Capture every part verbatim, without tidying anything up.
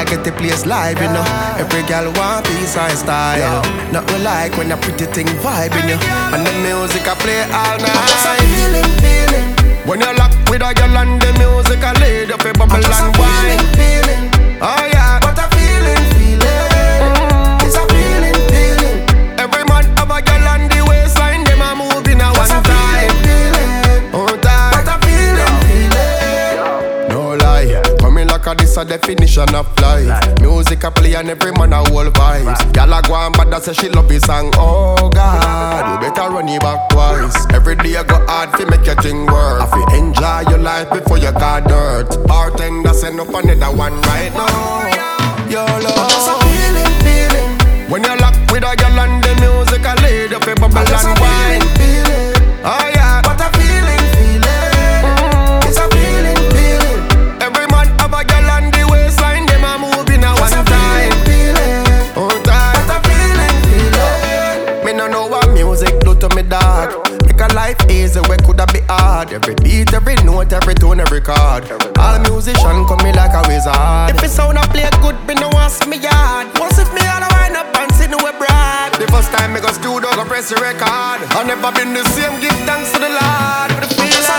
get the place live, you know. Every girl want peace and style. Nothing like when a pretty thing vibing, you. And the music I play all night. I'm just a feeling, feeling. When you lock with a girl and the music I lead up a bubble and wine. Feeling, oh yeah, what a feeling, feeling. It's a feeling, feeling. Every man have a girl on the waistline, them a moving a one time. Oh time, what a feeling, feeling. No lie, coming like a this a definition of life. Music a play and every man a whole vibes. Girl a go on but that say she love his song. Oh God, you better run it back twice. Every day I go hard to make your thing work. I feel enjoy your life before you got dirt. Bartender send up another one right now. Your love, just a feeling, feeling. When you lock with a girl and the music I lead up a bubble and wine. Oh yeah, what a feeling, feeling. It's a feeling, feeling. Every man have a girl on the waistline, them a moving a one time. Oh time, what a feeling, feeling. Me no know what music do to me dog. Make a life easy, where could that be hard? Every beat, every note, every tone, every chord. All musician come me like a wizard. If it sound a play good, me no want see me yard. Once if me all a wind up and sit no we brag. The first time me go studio, go press the record. I never been the same, give thanks to the Lord. With the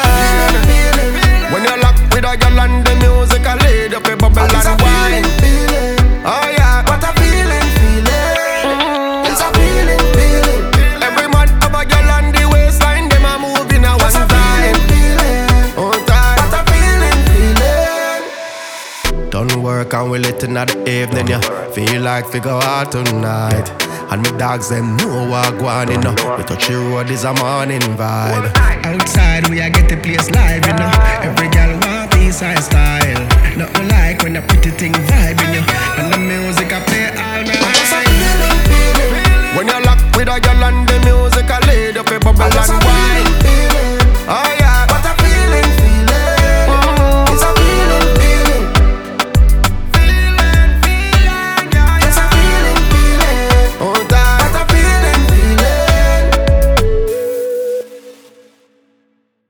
feeling, when you lock with a girl and the music I lead up a bubble and wine. Oh yeah, what a feeling, feeling. It's a feeling, feeling. Every man have a girl on the waistline, them a moving a one time. Oh time, what a feeling, feeling. Done work and we lit in the evening, yeah. Feel like we go out tonight. And me dogs them know what go on, you know. We touch the road is a morning vibe. Outside we a get the place live, you know. Every girl want peace and style. Nothing like when a pretty thing vibing, you know. And the music I play all night. When you lock with a girl and the